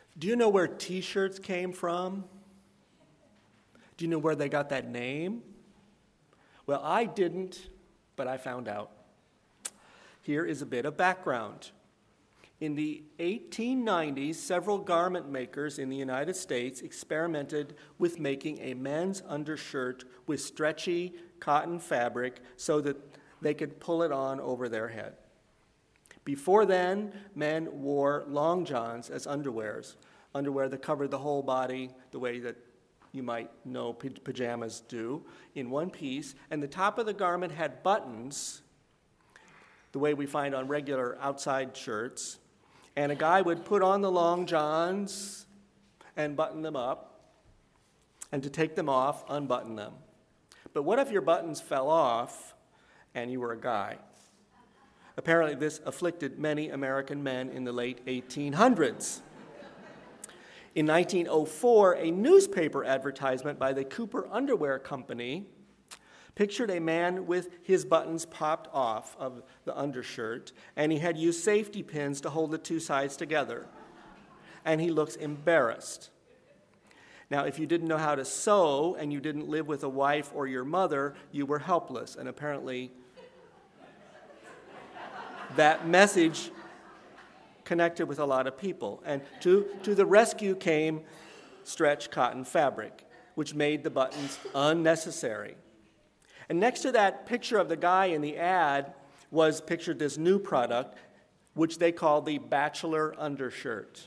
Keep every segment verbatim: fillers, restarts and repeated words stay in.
Do you know where T-shirts came from? Do you know where they got that name? Well, I didn't, but I found out. Here is a bit of background. In the eighteen nineties, several garment makers in the United States experimented with making a men's undershirt with stretchy cotton fabric so that they could pull it on over their head. Before then, men wore long johns as underwears, underwear that covered the whole body the way that you might know pajamas do, in one piece, and the top of the garment had buttons, the way we find on regular outside shirts, and a guy would put on the long johns and button them up, and to take them off, unbutton them. But what if your buttons fell off and you were a guy? Apparently this afflicted many American men in the late eighteen hundreds. In nineteen oh four, a newspaper advertisement by the Cooper Underwear Company pictured a man with his buttons popped off of the undershirt, and he had used safety pins to hold the two sides together. And he looks embarrassed. Now, if you didn't know how to sew and you didn't live with a wife or your mother, you were helpless. And apparently, that message connected with a lot of people. And to, to the rescue came stretch cotton fabric, which made the buttons unnecessary. And next to that picture of the guy in the ad was pictured this new product, which they called the bachelor undershirt.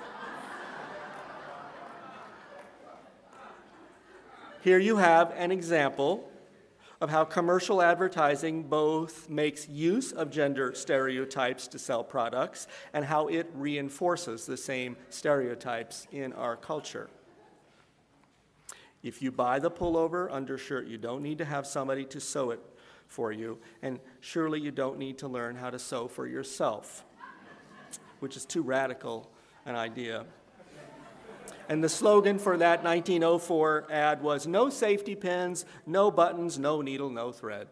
Here you have an example of how commercial advertising both makes use of gender stereotypes to sell products and how it reinforces the same stereotypes in our culture. If you buy the pullover undershirt, you don't need to have somebody to sew it for you, and surely you don't need to learn how to sew for yourself, which is too radical an idea. And the slogan for that nineteen oh four ad was, "No safety pins, no buttons, no needle, no thread."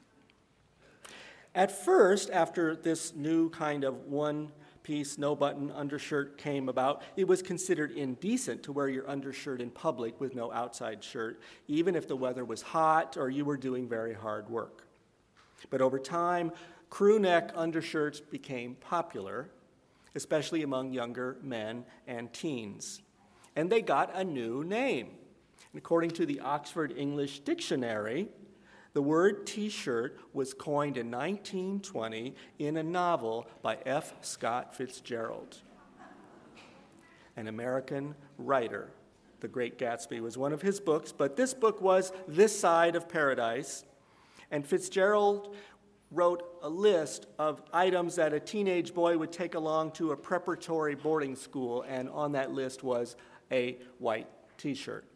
At first, after this new kind of one-piece, no-button undershirt came about, it was considered indecent to wear your undershirt in public with no outside shirt, even if the weather was hot or you were doing very hard work. But over time, crew neck undershirts became popular, especially among younger men and teens. And they got a new name. And according to the Oxford English Dictionary, the word T-shirt was coined in nineteen twenty in a novel by F. Scott Fitzgerald. An American writer. The Great Gatsby was one of his books, but this book was This Side of Paradise. And Fitzgerald wrote a list of items that a teenage boy would take along to a preparatory boarding school, and on that list was a white T-shirt.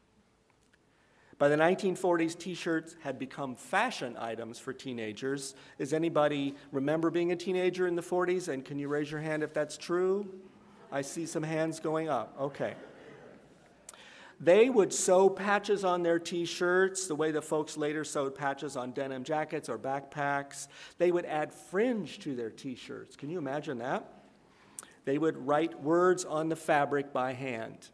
By the nineteen forties, T-shirts had become fashion items for teenagers. Does anybody remember being a teenager in the forties? And can you raise your hand if that's true? I see some hands going up. Okay. They would sew patches on their T-shirts the way the folks later sewed patches on denim jackets or backpacks. They would add fringe to their T-shirts. Can you imagine that? They would write words on the fabric by hand.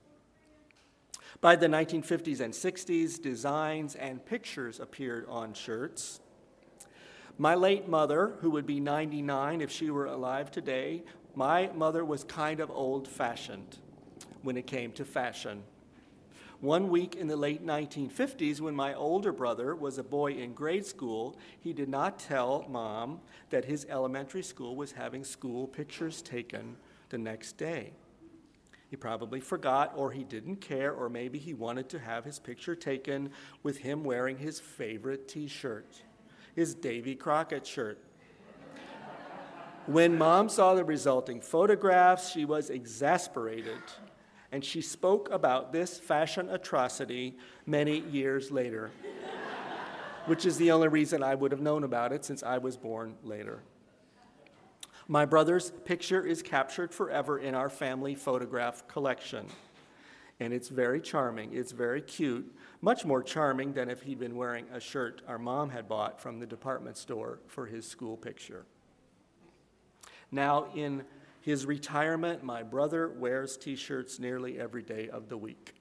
By the nineteen fifties and sixties, designs and pictures appeared on shirts. My late mother, who would be ninety-nine if she were alive today, my mother was kind of old-fashioned when it came to fashion. One week in the late nineteen fifties, when my older brother was a boy in grade school, he did not tell Mom that his elementary school was having school pictures taken the next day. He probably forgot, or he didn't care, or maybe he wanted to have his picture taken with him wearing his favorite T-shirt, his Davy Crockett shirt. When Mom saw the resulting photographs, she was exasperated, and she spoke about this fashion atrocity many years later, which is the only reason I would have known about it since I was born later. My brother's picture is captured forever in our family photograph collection, and it's very charming. It's very cute, much more charming than if he'd been wearing a shirt our mom had bought from the department store for his school picture. Now, in His retirement, my brother wears T-shirts nearly every day of the week.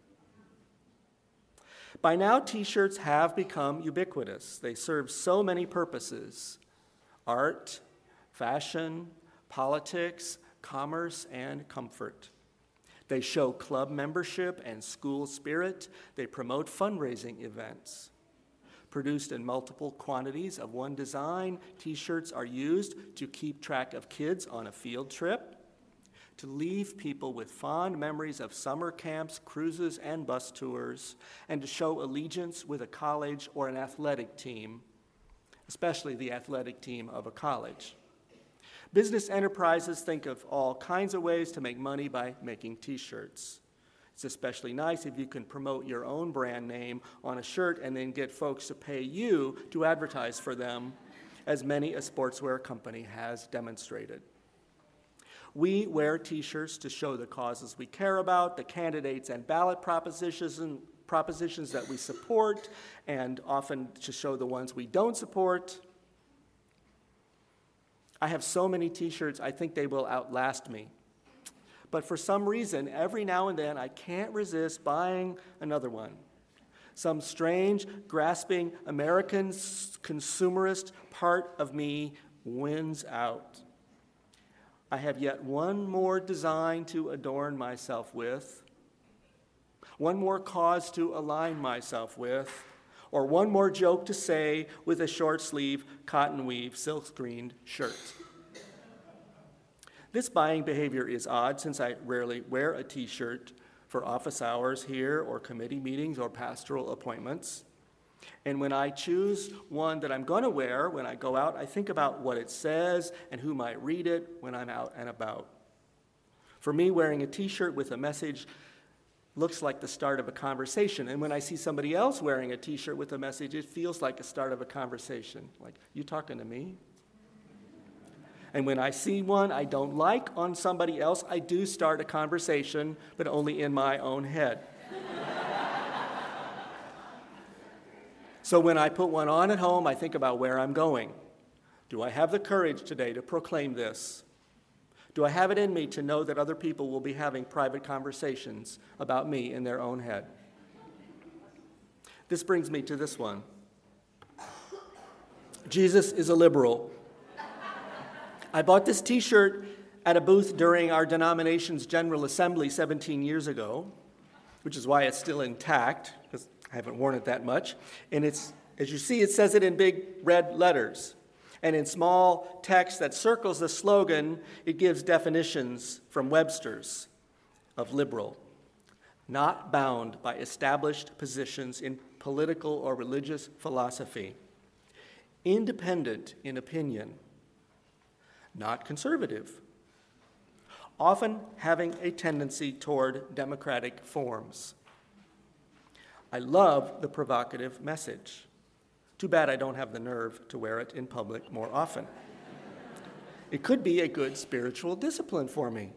By now, T-shirts have become ubiquitous. They serve so many purposes: art, fashion, politics, commerce, and comfort. They show club membership and school spirit. They promote fundraising events. Produced in multiple quantities of one design, T-shirts are used to keep track of kids on a field trip, to leave people with fond memories of summer camps, cruises, and bus tours, and to show allegiance with a college or an athletic team, especially the athletic team of a college. Business enterprises think of all kinds of ways to make money by making T-shirts. It's especially nice if you can promote your own brand name on a shirt and then get folks to pay you to advertise for them, as many a sportswear company has demonstrated. We wear T-shirts to show the causes we care about, the candidates and ballot propositions and propositions that we support, and often to show the ones we don't support. I have so many T-shirts, I think they will outlast me. But for some reason, every now and then, I can't resist buying another one. Some strange, grasping American consumerist part of me wins out. I have yet one more design to adorn myself with, one more cause to align myself with, or one more joke to say with a short-sleeve, cotton-weave, silk-screened shirt. This buying behavior is odd since I rarely wear a T-shirt for office hours here or committee meetings or pastoral appointments. And when I choose one that I'm going to wear when I go out, I think about what it says and who might read it when I'm out and about. For me, wearing a T-shirt with a message looks like the start of a conversation. And when I see somebody else wearing a T-shirt with a message, it feels like the start of a conversation. Like, you talking to me? And when I see one I don't like on somebody else, I do start a conversation, but only in my own head. So when I put one on at home, I think about where I'm going. Do I have the courage today to proclaim this? Do I have it in me to know that other people will be having private conversations about me in their own head? This brings me to this one. Jesus is a liberal. I bought this T-shirt at a booth during our denomination's General Assembly seventeen years ago, which is why it's still intact, because I haven't worn it that much. And it's, as you see, it says it in big red letters. And in small text that circles the slogan, it gives definitions from Webster's of liberal: not bound by established positions in political or religious philosophy, independent in opinion, not conservative, often having a tendency toward democratic forms. I love the provocative message. Too bad I don't have the nerve to wear it in public more often. It could be a good spiritual discipline for me.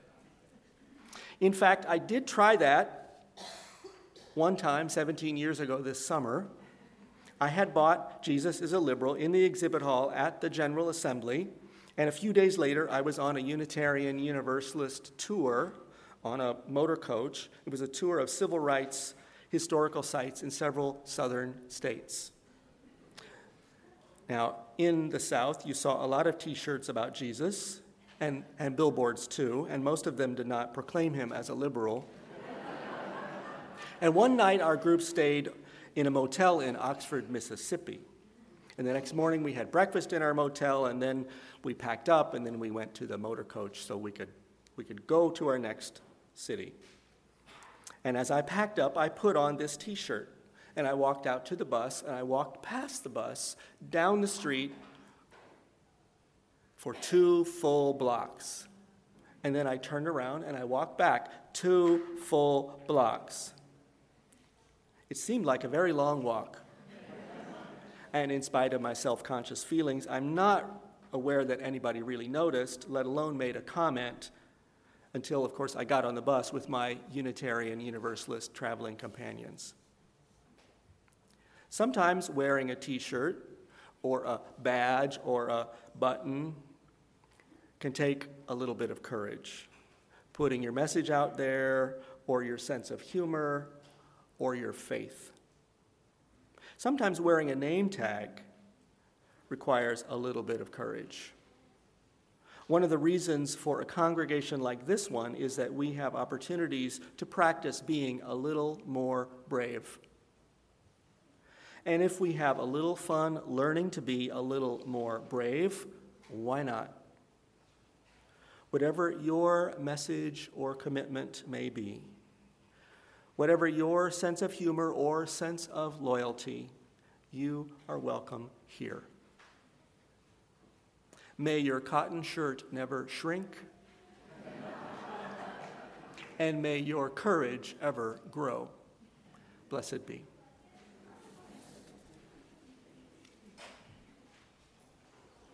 In fact, I did try that one time seventeen years ago this summer. I had bought Jesus is a Liberal in the exhibit hall at the General Assembly, and a few days later I was on a Unitarian Universalist tour on a motor coach. It was a tour of civil rights historical sites in several southern states. Now, in the South, you saw a lot of T-shirts about Jesus, and, and billboards too, and most of them did not proclaim him as a liberal. And one night, our group stayed in a motel in Oxford, Mississippi. And the next morning, we had breakfast in our motel, and then we packed up, and then we went to the motor coach so we could, we could go to our next city. And as I packed up, I put on this T-shirt. And I walked out to the bus, and I walked past the bus, down the street, for two full blocks. And then I turned around, and I walked back two full blocks. It seemed like a very long walk. And in spite of my self-conscious feelings, I'm not aware that anybody really noticed, let alone made a comment, until, of course, I got on the bus with my Unitarian Universalist traveling companions. Sometimes wearing a T-shirt or a badge or a button can take a little bit of courage. Putting your message out there, or your sense of humor, or your faith. Sometimes wearing a name tag requires a little bit of courage. One of the reasons for a congregation like this one is that we have opportunities to practice being a little more brave. And if we have a little fun learning to be a little more brave, why not? Whatever your message or commitment may be, whatever your sense of humor or sense of loyalty, you are welcome here. May your cotton shirt never shrink, and may your courage ever grow. Blessed be.